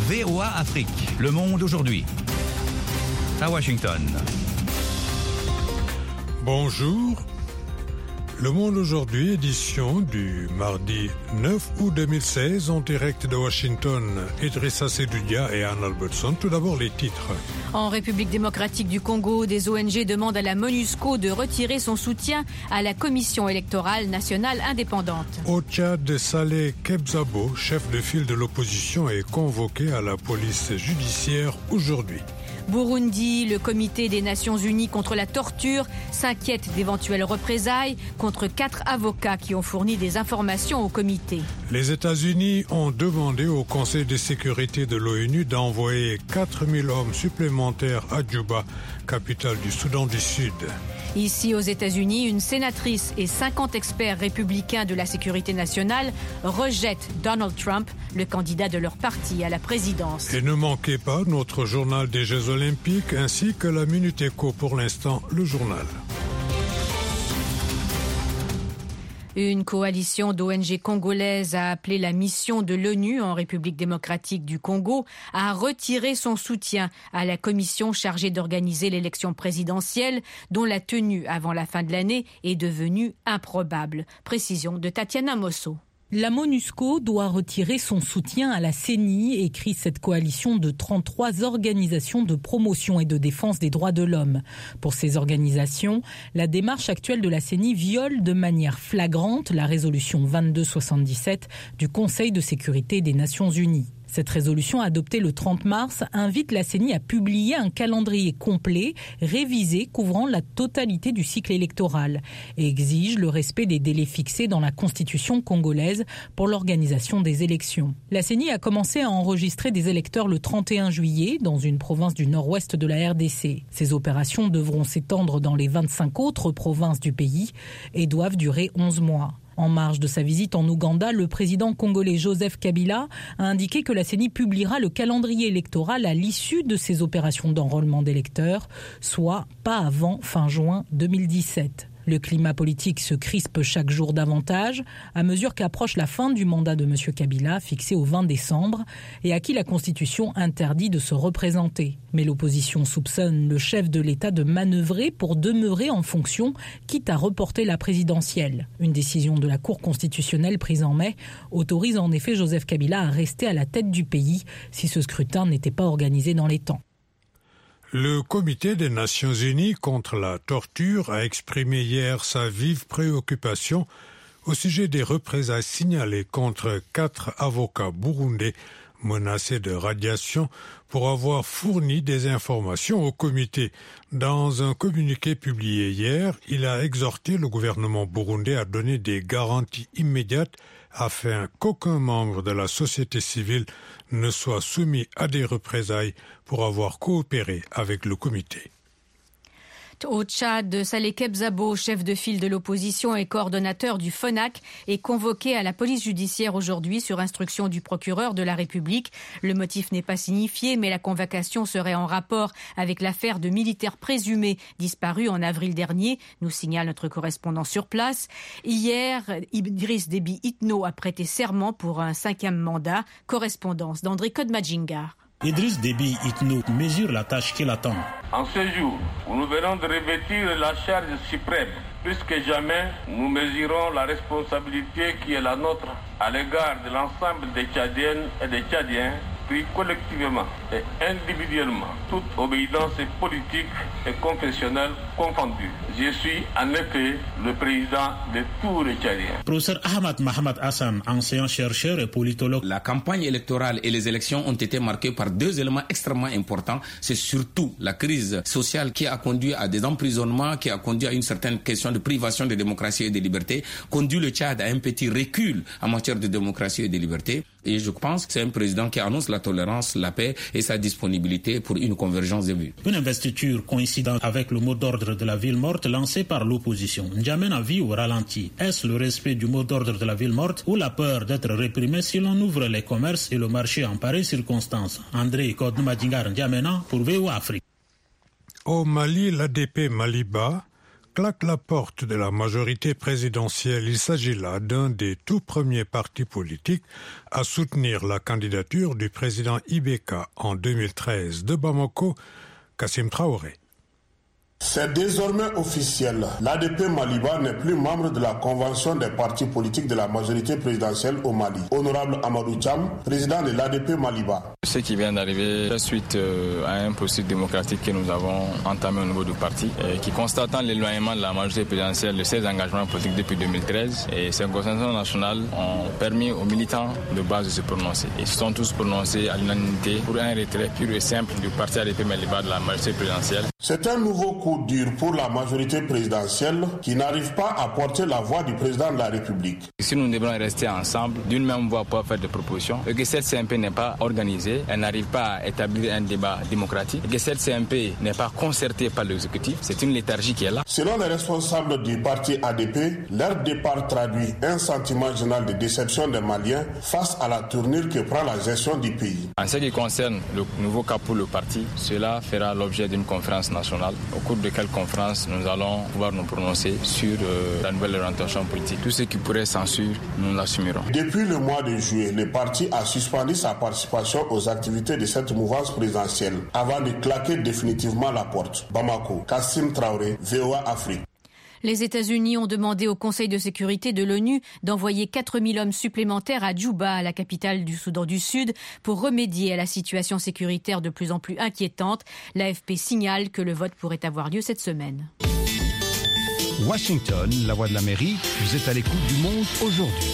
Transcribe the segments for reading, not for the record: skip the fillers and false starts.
VOA Afrique. Le monde aujourd'hui. À Washington. Bonjour. Le Monde aujourd'hui, édition du mardi 9 août 2016, en direct de Washington. Idrissa Sedoudia et Anne Albertson. Tout d'abord les titres. En République démocratique du Congo, des ONG demandent à la MONUSCO de retirer son soutien à la Commission électorale nationale indépendante. Au Tchad, Saleh Kebzabo, chef de file de l'opposition, est convoqué à la police judiciaire aujourd'hui. Burundi, le comité des Nations Unies contre la torture s'inquiète d'éventuelles représailles contre 4 avocats qui ont fourni des informations au comité. Les États-Unis ont demandé au Conseil de sécurité de l'ONU d'envoyer 4000 hommes supplémentaires à Djouba, capitale du Soudan du Sud. Ici aux États-Unis, une sénatrice et 50 experts républicains de la sécurité nationale rejettent Donald Trump, le candidat de leur parti à la présidence. Et ne manquez pas notre journal des Jeux Olympiques ainsi que la Minute Éco, pour l'instant le journal. Une coalition d'ONG congolaises a appelé la mission de l'ONU en République démocratique du Congo à retirer son soutien à la commission chargée d'organiser l'élection présidentielle dont la tenue avant la fin de l'année est devenue improbable. Précision de Tatiana Mosso. La MONUSCO doit retirer son soutien à la CENI, écrit cette coalition de 33 organisations de promotion et de défense des droits de l'homme. Pour ces organisations, la démarche actuelle de la CENI viole de manière flagrante la résolution 2277 du Conseil de sécurité des Nations Unies. Cette résolution, adoptée le 30 mars, invite la CENI à publier un calendrier complet, révisé, couvrant la totalité du cycle électoral et exige le respect des délais fixés dans la constitution congolaise pour l'organisation des élections. La CENI a commencé à enregistrer des électeurs le 31 juillet dans une province du nord-ouest de la RDC. Ces opérations devront s'étendre dans les 25 autres provinces du pays et doivent durer 11 mois. En marge de sa visite en Ouganda, le président congolais Joseph Kabila a indiqué que la CENI publiera le calendrier électoral à l'issue de ces opérations d'enrôlement d'électeurs, soit pas avant fin juin 2017. Le climat politique se crispe chaque jour davantage à mesure qu'approche la fin du mandat de M. Kabila, fixé au 20 décembre, et à qui la Constitution interdit de se représenter. Mais l'opposition soupçonne le chef de l'État de manœuvrer pour demeurer en fonction, quitte à reporter la présidentielle. Une décision de la Cour constitutionnelle prise en mai autorise en effet Joseph Kabila à rester à la tête du pays si ce scrutin n'était pas organisé dans les temps. Le Comité des Nations Unies contre la torture a exprimé hier sa vive préoccupation au sujet des représailles signalées contre 4 avocats burundais menacés de radiation pour avoir fourni des informations au comité. Dans un communiqué publié hier, il a exhorté le gouvernement burundais à donner des garanties immédiates afin qu'aucun membre de la société civile ne soit soumis à des représailles pour avoir coopéré avec le comité. Au Tchad, Saleh Kebzabo, chef de file de l'opposition et coordonnateur du FONAC, est convoqué à la police judiciaire aujourd'hui sur instruction du procureur de la République. Le motif n'est pas signifié, mais la convocation serait en rapport avec l'affaire de militaires présumés disparus en avril dernier, nous signale notre correspondant sur place. Hier, Idriss Déby Itno a prêté serment pour un 5e mandat. Correspondance d'André Kodmadjingar. Idriss Déby Itno mesure la tâche qui l'attend. En ce jour où nous venons de revêtir la charge suprême, plus que jamais, nous mesurons la responsabilité qui est la nôtre à l'égard de l'ensemble des Tchadiennes et des Tchadiens, pris collectivement et individuellement, toute obéissance politique et confessionnelle confondue. Je suis en effet le président de tous les Tchadiens. Professeur Ahmad Mohamed Hassan, enseignant chercheur et politologue. La campagne électorale et les élections ont été marquées par 2 éléments extrêmement importants. C'est surtout la crise sociale qui a conduit à des emprisonnements, qui a conduit à une certaine question de privation de démocratie et de liberté, conduit le Tchad à un petit recul en matière de démocratie et de liberté. Et je pense que c'est un président qui annonce la tolérance, la paix et sa disponibilité pour une convergence des vues. Une investiture coïncidente avec le mot d'ordre de la ville morte lancé par l'opposition. N'Djamena vit au ralenti. Est-ce le respect du mot d'ordre de la ville morte ou la peur d'être réprimé si l'on ouvre les commerces et le marché en pareille circonstance? André Kodmadjingar N'Djamena pour VOA Afrique. Au Mali, l'ADP Maliba claque la porte de la majorité présidentielle. Il s'agit là d'un des tout premiers partis politiques à soutenir la candidature du président Ibeka en 2013. De Bamako, Kassim Traoré. C'est désormais officiel. L'ADP Maliba n'est plus membre de la convention des partis politiques de la majorité présidentielle au Mali. Honorable Amadou Cham, président de l'ADP Maliba. Ce qui vient d'arriver suite à un processus démocratique que nous avons entamé au niveau du parti, qui constatant l'éloignement de la majorité présidentielle de ses engagements politiques depuis 2013, et ces consensus nationales ont permis aux militants de base de se prononcer. Ils se sont tous prononcés à l'unanimité pour un retrait pur et simple du parti ADP Maliba de la majorité présidentielle. C'est un nouveau coup dur pour la majorité présidentielle qui n'arrive pas à porter la voix du président de la République. Si nous devons rester ensemble, d'une même voix pour faire des propositions, et que cette CMP n'est pas organisée, elle n'arrive pas à établir un débat démocratique, et que cette CMP n'est pas concertée par l'exécutif, c'est une léthargie qui est là. Selon les responsables du parti ADP, leur départ traduit un sentiment général de déception des Maliens face à la tournure que prend la gestion du pays. En ce qui concerne le nouveau cap pour le parti, cela fera l'objet d'une conférence nationale, au cours de quelle conférence nous allons pouvoir nous prononcer sur la nouvelle orientation politique. Tout ce qui pourrait censure, nous l'assumerons. Depuis le mois de juillet, le parti a suspendu sa participation aux activités de cette mouvance présidentielle avant de claquer définitivement la porte. Bamako, Kassim Traoré, VOA Afrique. Les États-Unis ont demandé au Conseil de sécurité de l'ONU d'envoyer 4000 hommes supplémentaires à Djouba, la capitale du Soudan du Sud, pour remédier à la situation sécuritaire de plus en plus inquiétante. L'AFP signale que le vote pourrait avoir lieu cette semaine. Washington, la voix de l'Amérique, vous êtes à l'écoute du monde aujourd'hui.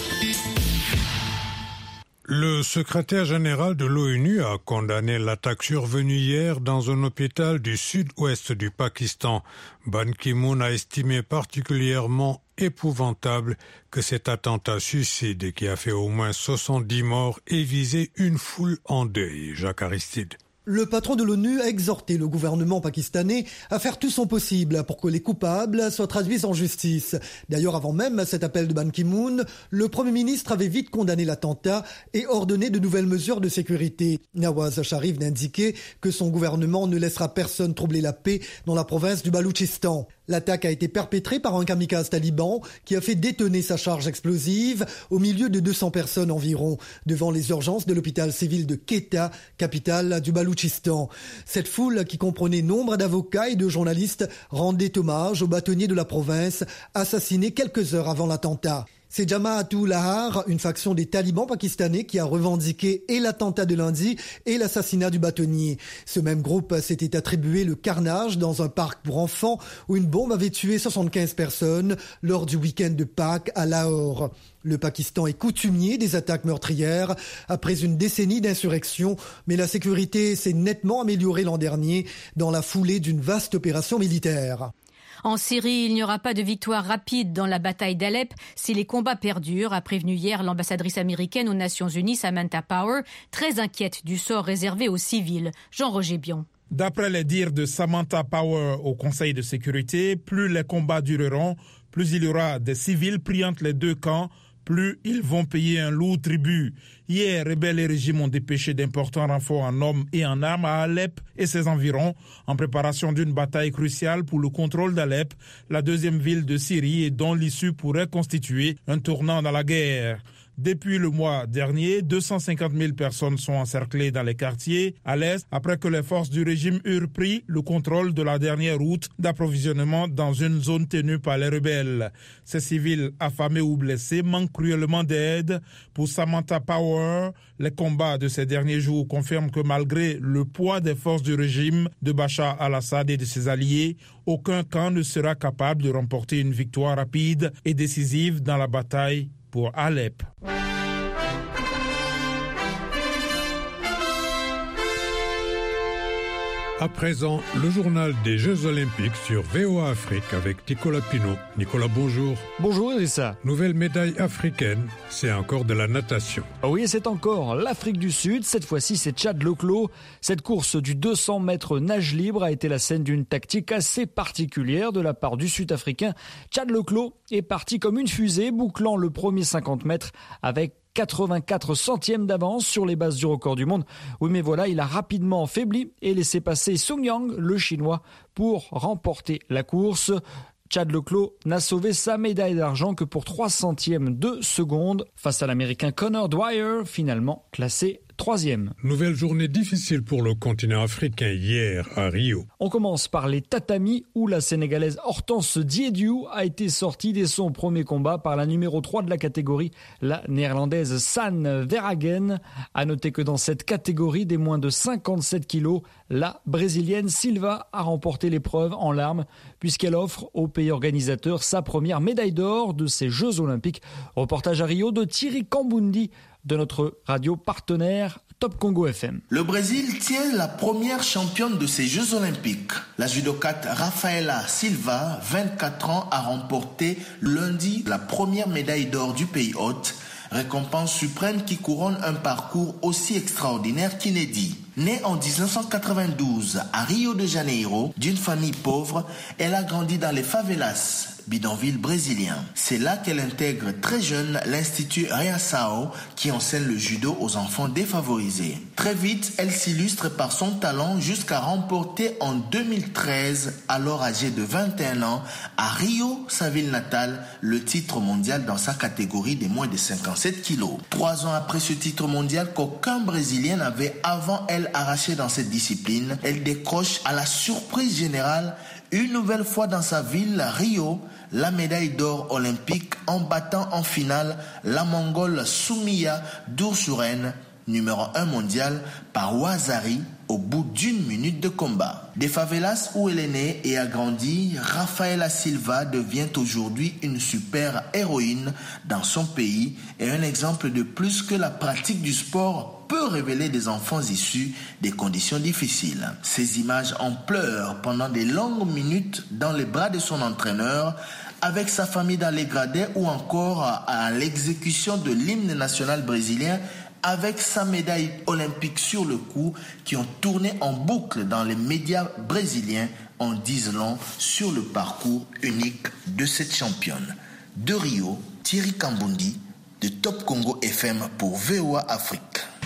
Le secrétaire général de l'ONU a condamné l'attaque survenue hier dans un hôpital du sud-ouest du Pakistan. Ban Ki-moon a estimé particulièrement épouvantable que cet attentat suicide qui a fait au moins 70 morts ait visé une foule en deuil. Jacques Aristide. Le patron de l'ONU a exhorté le gouvernement pakistanais à faire tout son possible pour que les coupables soient traduits en justice. D'ailleurs, avant même cet appel de Ban Ki-moon, le Premier ministre avait vite condamné l'attentat et ordonné de nouvelles mesures de sécurité. Nawaz Sharif a indiqué que son gouvernement ne laissera personne troubler la paix dans la province du Baloutchistan. L'attaque a été perpétrée par un kamikaze taliban qui a fait détonner sa charge explosive au milieu de 200 personnes environ, devant les urgences de l'hôpital civil de Quetta, capitale du Baloutchistan. Cette foule, qui comprenait nombre d'avocats et de journalistes, rendait hommage aux bâtonniers de la province, assassinés quelques heures avant l'attentat. C'est Jamaatul Ahrar, une faction des talibans pakistanais qui a revendiqué et l'attentat de lundi et l'assassinat du bâtonnier. Ce même groupe s'était attribué le carnage dans un parc pour enfants où une bombe avait tué 75 personnes lors du week-end de Pâques à Lahore. Le Pakistan est coutumier des attaques meurtrières après une décennie d'insurrection, mais la sécurité s'est nettement améliorée l'an dernier dans la foulée d'une vaste opération militaire. En Syrie, il n'y aura pas de victoire rapide dans la bataille d'Alep si les combats perdurent, a prévenu hier l'ambassadrice américaine aux Nations Unies, Samantha Power, très inquiète du sort réservé aux civils. Jean-Roger Bion. D'après les dires de Samantha Power au Conseil de sécurité, plus les combats dureront, plus il y aura des civils pris entre les deux camps, plus ils vont payer un lourd tribut. Hier, rebelles et régimes ont dépêché d'importants renforts en hommes et en armes à Alep et ses environs, en préparation d'une bataille cruciale pour le contrôle d'Alep, la deuxième ville de Syrie et dont l'issue pourrait constituer un tournant dans la guerre. Depuis le mois dernier, 250 000 personnes sont encerclées dans les quartiers à l'est après que les forces du régime eurent pris le contrôle de la dernière route d'approvisionnement dans une zone tenue par les rebelles. Ces civils affamés ou blessés manquent cruellement d'aide. Pour Samantha Power, les combats de ces derniers jours confirment que malgré le poids des forces du régime de Bachar al-Assad et de ses alliés, aucun camp ne sera capable de remporter une victoire rapide et décisive dans la bataille pour Alep. À présent, le journal des Jeux Olympiques sur VOA Afrique avec Nicolas Pinault. Nicolas, bonjour. Bonjour Idrissa. Nouvelle médaille africaine, c'est encore de la natation. Oui, c'est encore l'Afrique du Sud. Cette fois-ci, c'est Tchad Loklo. Cette course du 200 mètres nage libre a été la scène d'une tactique assez particulière de la part du Sud-Africain. Tchad Loklo est parti comme une fusée, bouclant le premier 50 mètres avec 84 centièmes d'avance sur les bases du record du monde. Oui, mais voilà, il a rapidement faibli et laissé passer Sung Yang, le Chinois, pour remporter la course. Chad Le Clos n'a sauvé sa médaille d'argent que pour 3 centièmes de seconde face à l'Américain Connor Dwyer, finalement classé 3e. Nouvelle journée difficile pour le continent africain hier à Rio. On commence par les tatamis où la Sénégalaise Hortense Diédiou a été sortie dès son premier combat par la numéro 3 de la catégorie, la Néerlandaise Sanne Verhagen. À noter que dans cette catégorie des moins de 57 kilos, la Brésilienne Silva a remporté l'épreuve en larmes puisqu'elle offre au pays organisateur sa première médaille d'or de ces Jeux Olympiques. Reportage à Rio de Thierry Kambundi de notre radio partenaire Top Congo FM. Le Brésil tient la première championne de ces Jeux Olympiques. La judokate Rafaela Silva, 24 ans, a remporté lundi la première médaille d'or du pays hôte, récompense suprême qui couronne un parcours aussi extraordinaire qu'inédit. Née en 1992 à Rio de Janeiro, d'une famille pauvre, elle a grandi dans les favelas, bidonville brésilien. C'est là qu'elle intègre très jeune l'Institut Reação qui enseigne le judo aux enfants défavorisés. Très vite, elle s'illustre par son talent jusqu'à remporter en 2013, alors âgée de 21 ans, à Rio, sa ville natale, le titre mondial dans sa catégorie des moins de 57 kilos. 3 ans après ce titre mondial qu'aucun Brésilien n'avait avant elle arraché dans cette discipline, elle décroche à la surprise générale une nouvelle fois dans sa ville, Rio, la médaille d'or olympique en battant en finale la Mongole Soumiya Dursuren, numéro 1 mondial, par Wazari au bout d'1 minute de combat. Des favelas où elle est née et a grandi, Rafaela Silva devient aujourd'hui une super héroïne dans son pays et un exemple de plus que la pratique du sport peut révéler des enfants issus des conditions difficiles. Ces images en pleurent pendant des longues minutes dans les bras de son entraîneur, avec sa famille dans les gradins ou encore à l'exécution de l'hymne national brésilien avec sa médaille olympique sur le cou qui ont tourné en boucle dans les médias brésiliens en disant long sur le parcours unique de cette championne. De Rio, Thierry Kambundi de Top Congo FM pour VOA Afrique.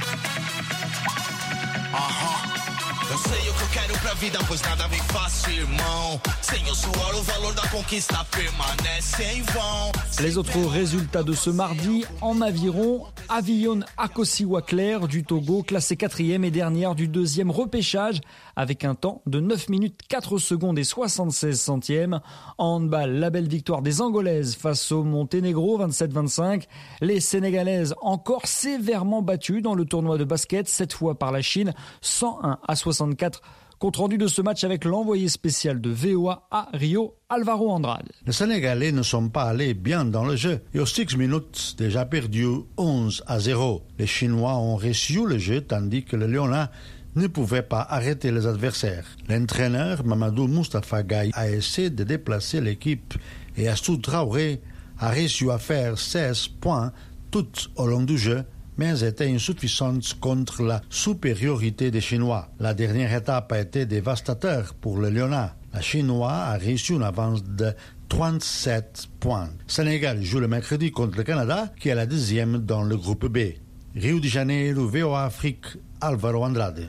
Eu sei o que eu quero pra vida, pois nada vem fácil, irmão. Sem o suor, o valor da conquista permanece em vão. Les autres résultats de ce mardi en aviron, Avillon Akosiwa-Claire du Togo, classée 4e et dernière du 2e repêchage, avec un temps de 9 minutes 4 secondes et 76 centièmes. En handball, la belle victoire des Angolaises face au Monténégro, 27-25. Les Sénégalaises encore sévèrement battues dans le tournoi de basket, cette fois par la Chine, 101-64. Compte rendu de ce match avec l'envoyé spécial de VOA à Rio, Alvaro Andrade. Les Sénégalais ne sont pas allés bien dans le jeu et aux 6 minutes déjà perdu 11-0. Les Chinois ont reçu le jeu tandis que les Lyonnais ne pouvaient pas arrêter les adversaires. L'entraîneur Mamadou Moustapha Gaye a essayé de déplacer l'équipe et Astou Traoré a réussi à faire 16 points tout au long du jeu, mais était insuffisante contre la supériorité des Chinois. La dernière étape a été dévastateur pour le Lyonnais. La Chinois a reçu une avance de 37 points. Sénégal joue le mercredi contre le Canada, qui est la 10e dans le groupe B. Rio de Janeiro, VOA Afrique, Alvaro Andrade.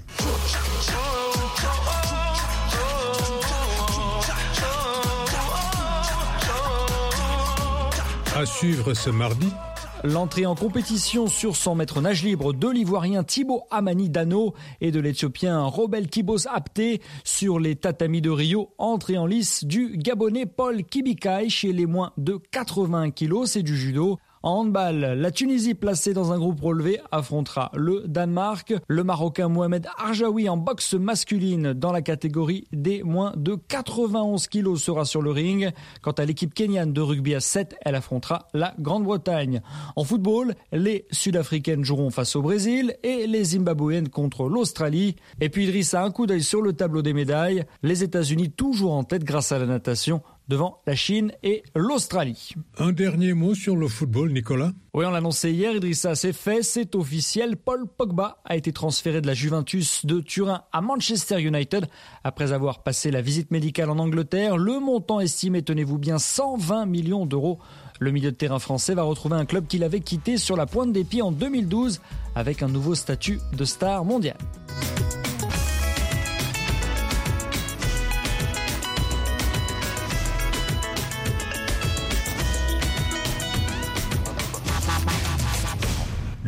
À suivre ce mardi, l'entrée en compétition sur 100 mètres nage libre de l'Ivoirien Thibaut Amani Dano et de l'Éthiopien Robel Kibos Apté sur les tatamis de Rio. Entrée en lice du Gabonais Paul Kibikai chez les moins de 80 kilos, c'est du judo. En handball, la Tunisie placée dans un groupe relevé affrontera le Danemark. Le Marocain Mohamed Arjaoui en boxe masculine dans la catégorie des moins de 91 kilos sera sur le ring. Quant à l'équipe kenyane de rugby à 7, elle affrontera la Grande-Bretagne. En football, les Sud-Africaines joueront face au Brésil et les Zimbabwéennes contre l'Australie. Et puis Idriss a un coup d'œil sur le tableau des médailles. Les États-Unis toujours en tête grâce à la natation, devant la Chine et l'Australie. Un dernier mot sur le football, Nicolas. Oui, on l'annonçait hier, Idrissa, c'est fait, c'est officiel. Paul Pogba a été transféré de la Juventus de Turin à Manchester United après avoir passé la visite médicale en Angleterre. Le montant estimé, tenez-vous bien, 120 millions d'euros. Le milieu de terrain français va retrouver un club qu'il avait quitté sur la pointe des pieds en 2012 avec un nouveau statut de star mondial.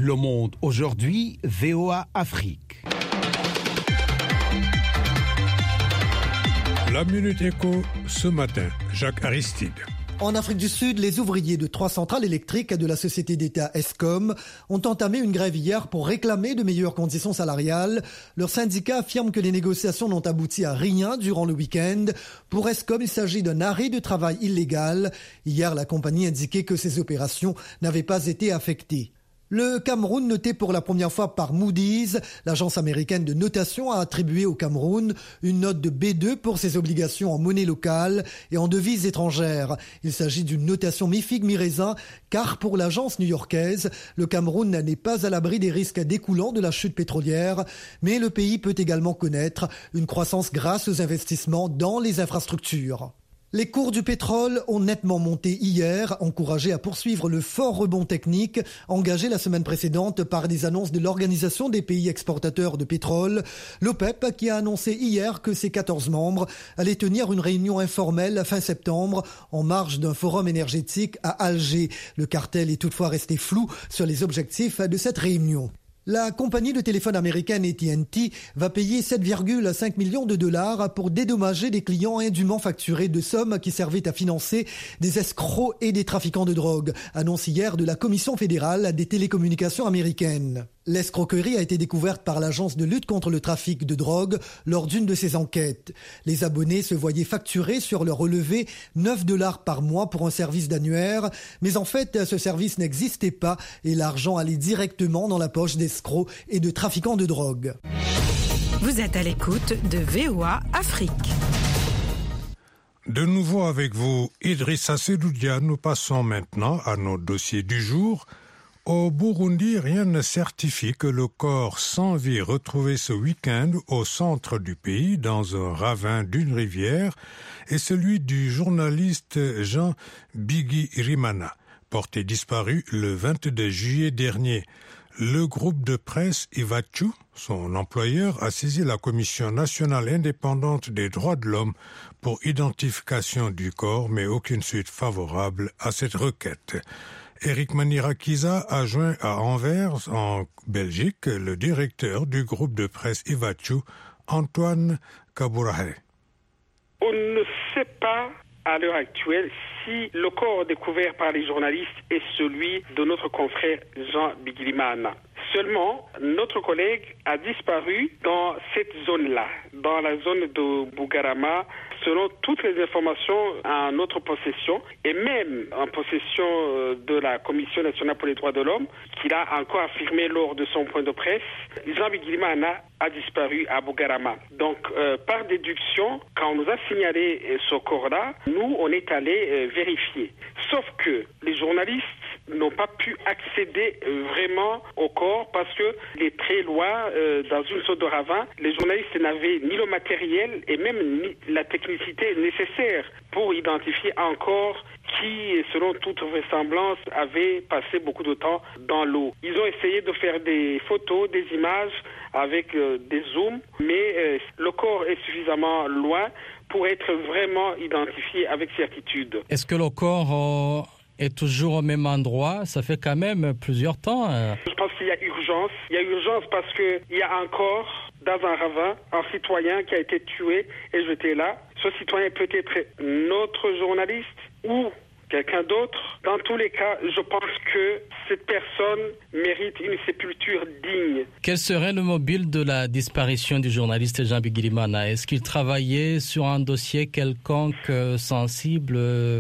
Le Monde aujourd'hui, VOA Afrique. La Minute Éco ce matin, Jacques Aristide. En Afrique du Sud, les ouvriers de 3 centrales électriques de la société d'État Eskom ont entamé une grève hier pour réclamer de meilleures conditions salariales. Leur syndicat affirme que les négociations n'ont abouti à rien durant le week-end. Pour Eskom, il s'agit d'un arrêt de travail illégal. Hier, la compagnie indiquait que ces opérations n'avaient pas été affectées. Le Cameroun, noté pour la première fois par Moody's, l'agence américaine de notation, a attribué au Cameroun une note de B2 pour ses obligations en monnaie locale et en devises étrangères. Il s'agit d'une notation mi-figue mi-raisin, car pour l'agence new-yorkaise, le Cameroun n'est pas à l'abri des risques découlant de la chute pétrolière, mais le pays peut également connaître une croissance grâce aux investissements dans les infrastructures. Les cours du pétrole ont nettement monté hier, encouragés à poursuivre le fort rebond technique engagé la semaine précédente par des annonces de l'Organisation des pays exportateurs de pétrole, l'OPEP, qui a annoncé hier que ses 14 membres allaient tenir une réunion informelle fin septembre en marge d'un forum énergétique à Alger. Le cartel est toutefois resté flou sur les objectifs de cette réunion. La compagnie de téléphone américaine AT&T va payer 7,5 millions de dollars pour dédommager des clients indûment facturés de sommes qui servaient à financer des escrocs et des trafiquants de drogue, annonce hier de la Commission fédérale des télécommunications américaines. L'escroquerie a été découverte par l'agence de lutte contre le trafic de drogue lors d'une de ses enquêtes. Les abonnés se voyaient facturer sur leur relevé 9 dollars par mois pour un service d'annuaire, mais en fait, ce service n'existait pas et l'argent allait directement dans la poche d'escrocs et de trafiquants de drogue. Vous êtes à l'écoute de VOA Afrique. De nouveau avec vous, Idrissa Sedoudia, nous passons maintenant à nos dossiers du jour. Au Burundi, rien ne certifie que le corps sans vie retrouvé ce week-end au centre du pays, dans un ravin d'une rivière, est celui du journaliste Jean Bigirimana, porté disparu le 22 juillet dernier. Le groupe de presse Iwachu, son employeur, a saisi la Commission nationale indépendante des droits de l'homme pour identification du corps, mais aucune suite favorable à cette requête. Eric Manirakiza a joint à Anvers, en Belgique, le directeur du groupe de presse Iwachu, Antoine Kabourahe. On ne sait pas à l'heure actuelle si le corps découvert par les journalistes est celui de notre confrère Jean Bigirimana. Seulement, notre collègue a disparu dans cette zone-là, dans la zone de Bugarama, selon toutes les informations en notre possession, et même en possession de la Commission nationale pour les droits de l'homme, qu'il a encore affirmé lors de son point de presse, Jean Bigirimana a disparu à Bugarama. Donc, par déduction, quand on nous a signalé ce corps-là, nous, on est allé vérifier. Sauf que les journalistes n'ont pas pu accéder vraiment au corps parce que il est très loin, dans une zone de ravin. Les journalistes n'avaient ni le matériel et même ni la technicité nécessaire pour identifier un corps qui, selon toute vraisemblance, avait passé beaucoup de temps dans l'eau. Ils ont essayé de faire des photos, des images avec des zooms, mais le corps est suffisamment loin pour être vraiment identifié avec certitude. Est-ce que le corps est toujours au même endroit? Ça fait quand même plusieurs temps. Je pense qu'il y a urgence. Il y a urgence parce qu'il y a encore, dans un ravin, un citoyen qui a été tué et jeté là. Ce citoyen peut être notre journaliste ou quelqu'un d'autre. Dans tous les cas, je pense que cette personne mérite une sépulture digne. Quel serait le mobile de la disparition du journaliste Jean Bigirimana? Est-ce qu'il travaillait sur un dossier quelconque sensible?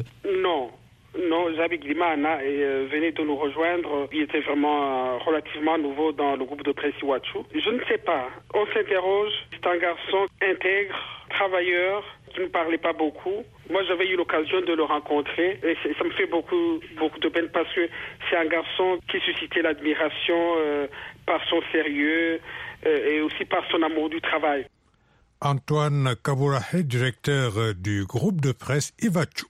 Non, Jean Bigirimana venait de nous rejoindre. Il était vraiment relativement nouveau dans le groupe de presse Iwachu. Je ne sais pas. On s'interroge. C'est un garçon intègre, travailleur, qui ne parlait pas beaucoup. Moi, j'avais eu l'occasion de le rencontrer et ça me fait beaucoup de peine parce que c'est un garçon qui suscitait l'admiration par son sérieux et aussi par son amour du travail. Antoine Kabourahe, directeur du groupe de presse Iwachu.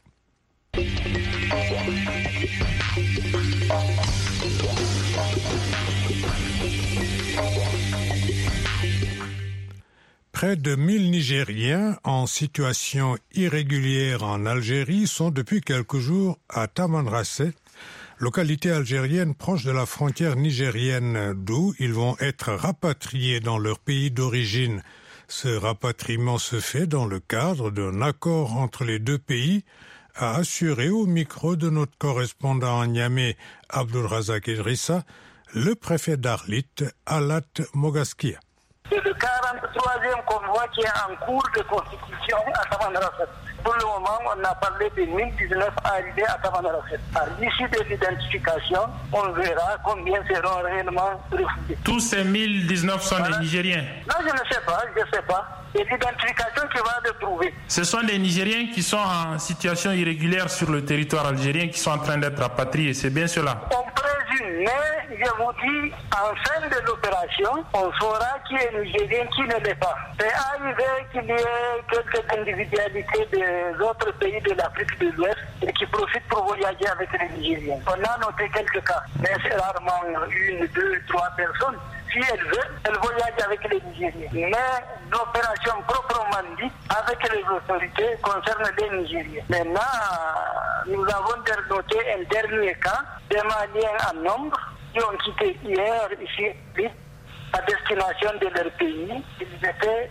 Près de 1000 Nigériens en situation irrégulière en Algérie sont depuis quelques jours à Tamanrasset, localité algérienne proche de la frontière nigérienne, d'où ils vont être rapatriés dans leur pays d'origine. Ce rapatriement se fait dans le cadre d'un accord entre les deux pays, a assuré au micro de notre correspondant à Niamey, Abdulrazak Idrissa, le préfet d'Arlit, Alat Mogaskia. C'est le 43e convoi qui est en cours de constitution à Tamanrasset. Pour le moment, on a parlé de 1019 arrivés à Tamanrasset. À l'issue de l'identification, on verra combien seront réellement refusés. Tous ces 1019 sont des Nigériens? Non, je ne sais pas. C'est l'identification qui va le prouver. Ce sont des Nigériens qui sont en situation irrégulière sur le territoire algérien, qui sont en train d'être rapatriés, c'est bien cela? On présume, mais je vous dis, en fin de l'opération, on saura qui est Nigérien, qui ne l'est pas. C'est arrivé qu'il y ait quelques individualités des autres pays de l'Afrique de l'Ouest et qui profitent pour voyager avec les Nigériens. On a noté quelques cas, mais c'est rarement 1, 2, 3 personnes. Si elle veut, elle voyage avec les Nigériens. Mais l'opération proprement dite avec les autorités concerne les Nigériens. Maintenant, nous avons noté un dernier cas des Maliens en nombre qui ont quitté hier ici à destination de leur pays. Ils étaient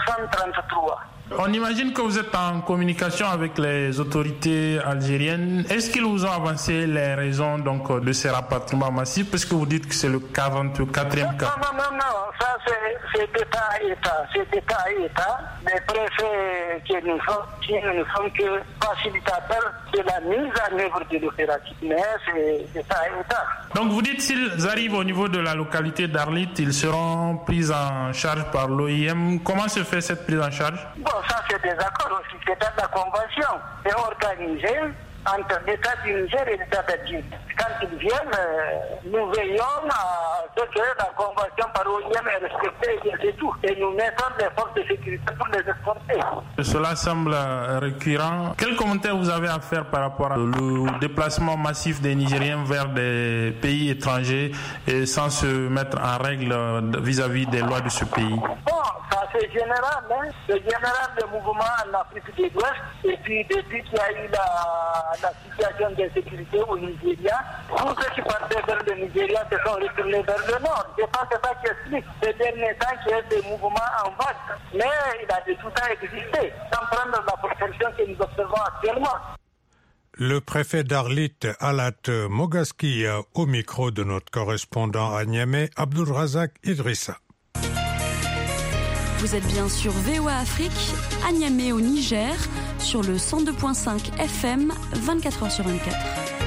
433. On imagine que vous êtes en communication avec les autorités algériennes. Est-ce qu'ils vous ont avancé les raisons donc, de ces rapatriements massifs? Parce que vous dites que c'est le 44e cas. Non. Ça, c'est d'État à État. C'est d'État à État. Les préfets qui ne sont que facilitateurs de la mise en œuvre de l'opération. Mais c'est d'État à État. Donc vous dites s'ils arrivent au niveau de la localité d'Arlit, ils seront pris en charge par l'OIM. Comment se fait cette prise en charge? Bon, ça c'est des accords aussi. C'est dans la convention. C'est organisé entre l'État du Niger et l'État d'Algérie. Quand ils viennent, nous veillons à ce que la convention par l'OIM est respectée et tout. Et nous mettons les forces de sécurité pour les exporter. Cela semble récurrent. Quel commentaire vous avez à faire par rapport au déplacement massif des Nigériens vers des pays étrangers et sans se mettre en règle vis-à-vis des lois de ce pays? Bon, ça c'est général. C'est général le mouvement en Afrique de l'Ouest. Et puis depuis qu'il y a eu la situation d'insécurité au Nigeria, tous ceux qui partaient vers le Nigeria se sont retournés vers le nord. Je pense que c'est ça qui explique ces derniers temps qu'il y a des mouvements en vague. Mais il a de tout temps existé, sans prendre la protection que nous observons actuellement. Le préfet d'Arlit, Alat Mogaski, au micro de notre correspondant à Niamey, Abdulrazak Idrissa. Vous êtes bien sur VOA Afrique, à Niamey au Niger, sur le 102.5 FM, 24h sur 24.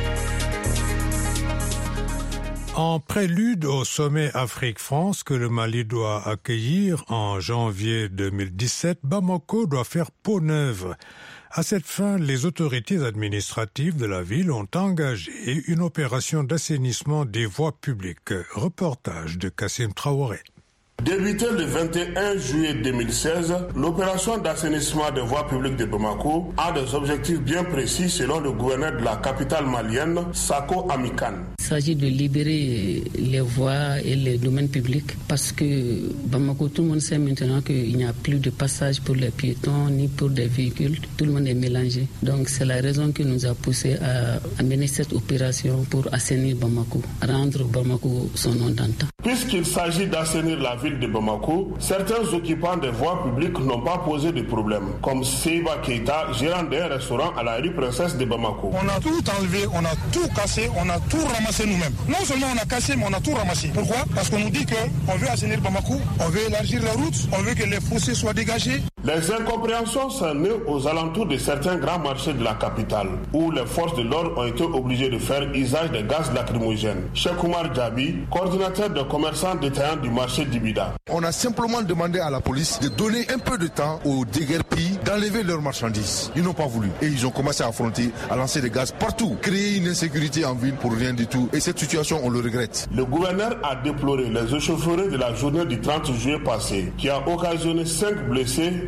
En prélude au sommet Afrique-France que le Mali doit accueillir en janvier 2017, Bamako doit faire peau neuve. À cette fin, les autorités administratives de la ville ont engagé une opération d'assainissement des voies publiques. Reportage de Kassim Traoré. Débutée le 21 juillet 2016, l'opération d'assainissement des voies publiques de Bamako a des objectifs bien précis selon le gouverneur de la capitale malienne, Sako Amikan. Il s'agit de libérer les voies et les domaines publics parce que Bamako, tout le monde sait maintenant qu'il n'y a plus de passage pour les piétons ni pour des véhicules. Tout le monde est mélangé. Donc c'est la raison qui nous a poussé à mener cette opération pour assainir Bamako, rendre Bamako son nom d'antan. Puisqu'il s'agit d'assainir la ville de Bamako, certains occupants des voies publiques n'ont pas posé de problème, comme Seiba Keita, gérant d'un restaurant à la rue Princesse de Bamako. On a tout enlevé, on a tout cassé, on a tout ramassé nous-mêmes. Non seulement on a cassé, mais on a tout ramassé. Pourquoi? Parce qu'on nous dit qu'on veut assainir Bamako, on veut élargir la route, on veut que les fossés soient dégagés. Les incompréhensions sont nées aux alentours de certains grands marchés de la capitale, où les forces de l'ordre ont été obligées de faire usage de gaz lacrymogènes. Cheikh Oumar Djabi, coordinateur de commerçants détaillants du marché d'Ibida. On a simplement demandé à la police de donner un peu de temps aux déguerpis d'enlever leurs marchandises. Ils n'ont pas voulu. Et ils ont commencé à affronter, à lancer des gaz partout. Créer une insécurité en ville pour rien du tout. Et cette situation, on le regrette. Le gouverneur a déploré les échauffourées de la journée du 30 juillet passé, qui a occasionné 5 blessés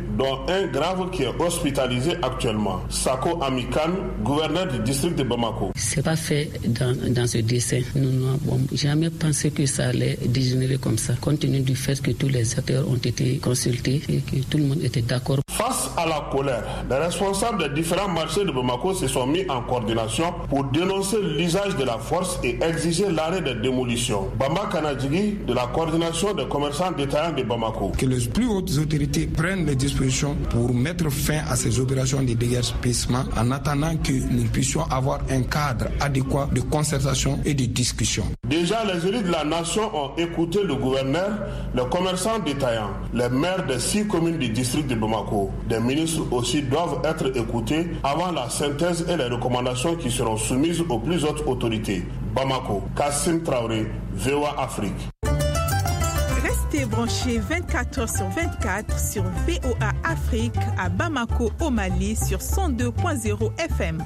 dont un grave qui est hospitalisé actuellement. Sako Amikan, gouverneur du district de Bamako. C'est pas fait dans ce dessin. Nous n'avons jamais pensé que ça allait dégénérer comme ça, compte tenu du fait que tous les acteurs ont été consultés et que tout le monde était d'accord. Face à la colère, les responsables des différents marchés de Bamako se sont mis en coordination pour dénoncer l'usage de la force et exiger l'arrêt des démolitions. Bamba Kanadjigi, de la coordination des commerçants détaillants de Bamako. Que les plus hautes autorités prennent les dispositions pour mettre fin à ces opérations de déguerpissement en attendant que nous puissions avoir un cadre adéquat de concertation et de discussion. Déjà, les élites de la nation ont écouté le gouverneur, les commerçants détaillants, les maires des 6 communes du district de Bamako. Des ministres aussi doivent être écoutés avant la synthèse et les recommandations qui seront soumises aux plus hautes autorités. Bamako, Kassim Traoré, VOA Afrique. Restez branchés 24h/24 sur VOA Afrique à Bamako au Mali sur 102.0 FM.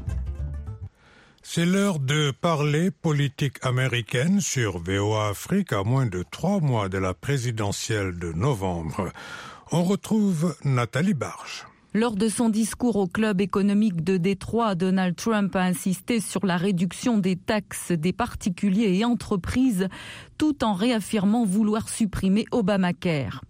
C'est l'heure de parler politique américaine sur VOA Afrique à moins de 3 mois de la présidentielle de novembre. On retrouve Nathalie Barge. Lors de son discours au club économique de Détroit, Donald Trump a insisté sur la réduction des taxes des particuliers et entreprises, tout en réaffirmant vouloir supprimer Obamacare.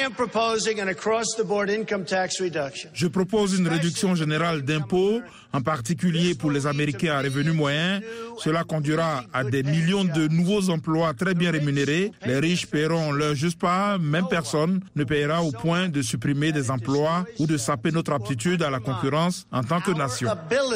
Je propose une réduction générale d'impôts, en particulier pour les Américains à revenus moyens. Cela conduira à des millions de nouveaux emplois très bien rémunérés. Les riches paieront leur juste part, même personne ne paiera au point de supprimer des emplois ou de saper notre aptitude à la concurrence en tant que nation.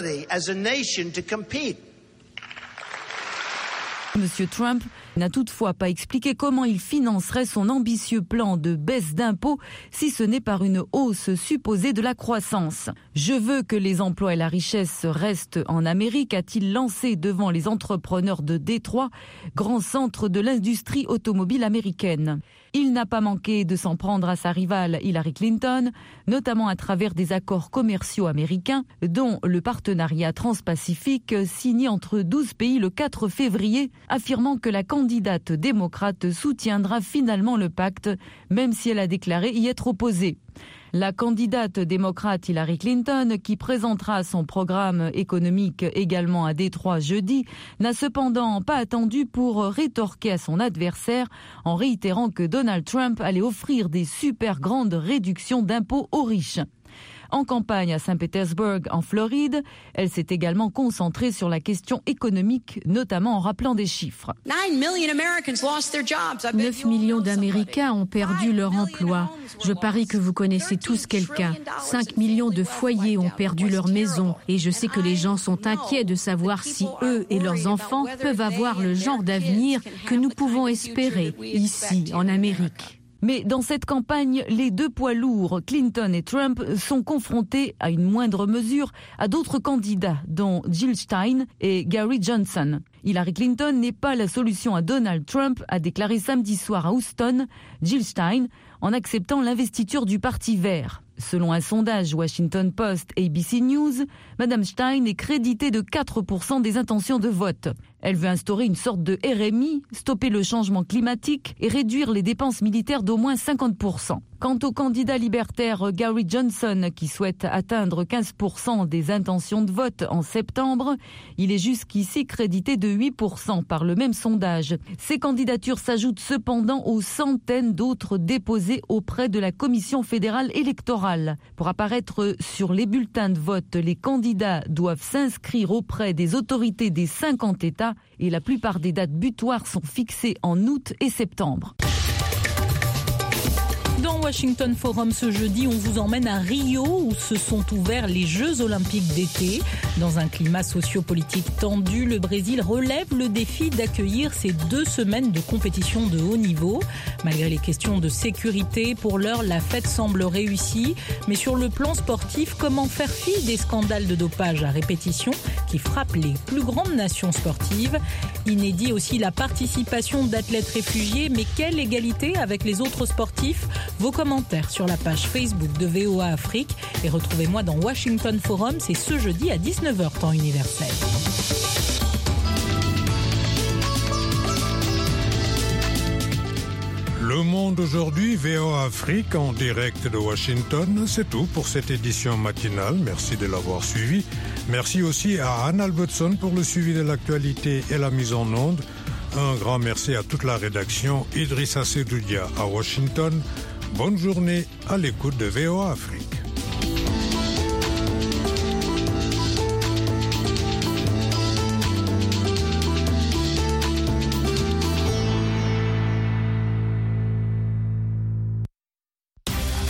Monsieur Trump n'a toutefois pas expliqué comment il financerait son ambitieux plan de baisse d'impôts si ce n'est par une hausse supposée de la croissance. Je veux que les emplois et la richesse restent en Amérique, a-t-il lancé devant les entrepreneurs de Détroit, grand centre de l'industrie automobile américaine. Il n'a pas manqué de s'en prendre à sa rivale Hillary Clinton, notamment à travers des accords commerciaux américains, dont le partenariat transpacifique signé entre 12 pays le 4 février, affirmant que la candidate démocrate soutiendra finalement le pacte, même si elle a déclaré y être opposée. La candidate démocrate Hillary Clinton, qui présentera son programme économique également à Détroit jeudi, n'a cependant pas attendu pour rétorquer à son adversaire en réitérant que Donald Trump allait offrir des super grandes réductions d'impôts aux riches. En campagne à Saint-Pétersbourg, en Floride, elle s'est également concentrée sur la question économique, notamment en rappelant des chiffres. 9 millions d'Américains ont perdu leur emploi. Je parie que vous connaissez tous quelqu'un. 5 millions de foyers ont perdu leur maison. Et je sais que les gens sont inquiets de savoir si eux et leurs enfants peuvent avoir le genre d'avenir que nous pouvons espérer ici, en Amérique. Mais dans cette campagne, les deux poids lourds, Clinton et Trump, sont confrontés à une moindre mesure à d'autres candidats, dont Jill Stein et Gary Johnson. Hillary Clinton n'est pas la solution à Donald Trump, a déclaré samedi soir à Houston Jill Stein, en acceptant l'investiture du Parti vert. Selon un sondage Washington Post et ABC News, Mme Stein est créditée de 4% des intentions de vote. Elle veut instaurer une sorte de RMI, stopper le changement climatique et réduire les dépenses militaires d'au moins 50%. Quant au candidat libertaire Gary Johnson, qui souhaite atteindre 15% des intentions de vote en septembre, il est jusqu'ici crédité de 8% par le même sondage. Ces candidatures s'ajoutent cependant aux centaines d'autres déposées auprès de la Commission fédérale électorale. Pour apparaître sur les bulletins de vote, les candidats doivent s'inscrire auprès des autorités des 50 États et la plupart des dates butoirs sont fixées en août et septembre. Dans Washington Forum ce jeudi, on vous emmène à Rio où se sont ouverts les Jeux Olympiques d'été. Dans un climat socio-politique tendu, le Brésil relève le défi d'accueillir ces 2 semaines de compétition de haut niveau. Malgré les questions de sécurité, pour l'heure, la fête semble réussie. Mais sur le plan sportif, comment faire fi des scandales de dopage à répétition qui frappent les plus grandes nations sportives? Inédit aussi la participation d'athlètes réfugiés, mais quelle égalité avec les autres sportifs? Vos commentaires sur la page Facebook de VOA Afrique et retrouvez-moi dans Washington Forum, c'est ce jeudi à 19h temps universel. Le Monde aujourd'hui, VOA Afrique en direct de Washington. C'est tout pour cette édition matinale. Merci de l'avoir suivi. Merci aussi à Anne Albertson pour le suivi de l'actualité et la mise en onde. Un grand merci à toute la rédaction. Idrissa Sedoudia à Washington. Bonne journée à l'écoute de VOA Afrique.